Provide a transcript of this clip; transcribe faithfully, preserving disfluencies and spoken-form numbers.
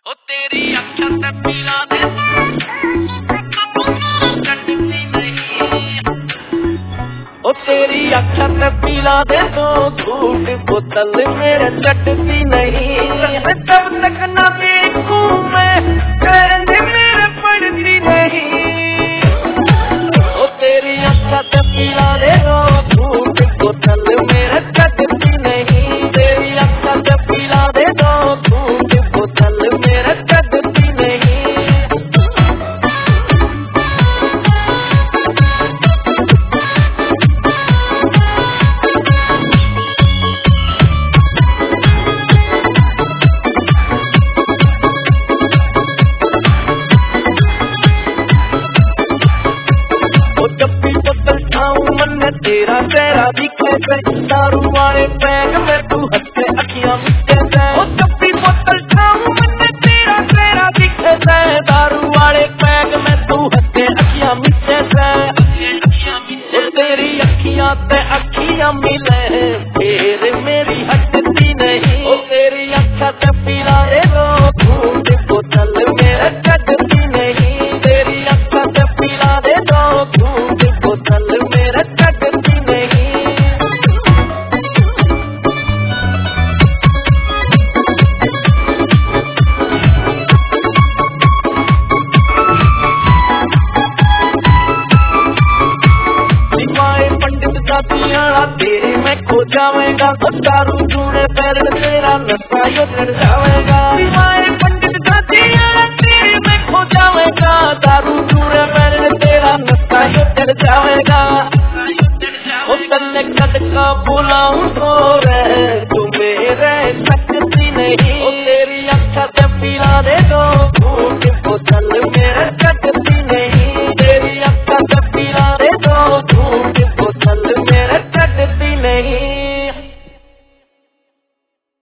ओ तेरी अखियां से पिला दे चटनी नहीं, ओ तेरी अखियां से पिला दे तो झूठ बोतल मेरे चटती नहीं। तब तक न देखूं मैं करने मेरे पड़ती नहीं। ओ तेरी अखियां से पिला दे तो झूठ बोतल मेरे चटती नहीं। तेरी अखियां से पिला दे तो झूठ बोतल मेरे चटती नहीं। तेरा चेहरा दिखे से दारू वाले बैग में तू हंसे अखियां मिटे से। ओ जब भी बोतल खाऊं मैं तेरा चेहरा दिखे से दारू वाले बैग में तू हंसे अखियां मिटे से। ओ तेरी अखियां ते अखियां मिले फिर मेरी हटती नहीं। ओ तेरी अखियां से पिला दे दो झूठ बोतल मेरे चटती नहीं। तेरी अखियां से पिला दे दो झूठ बोतल मेरे चटती नहीं। पंडित जातियां तेरे में खो जाएगा दारू चूड़े पैर से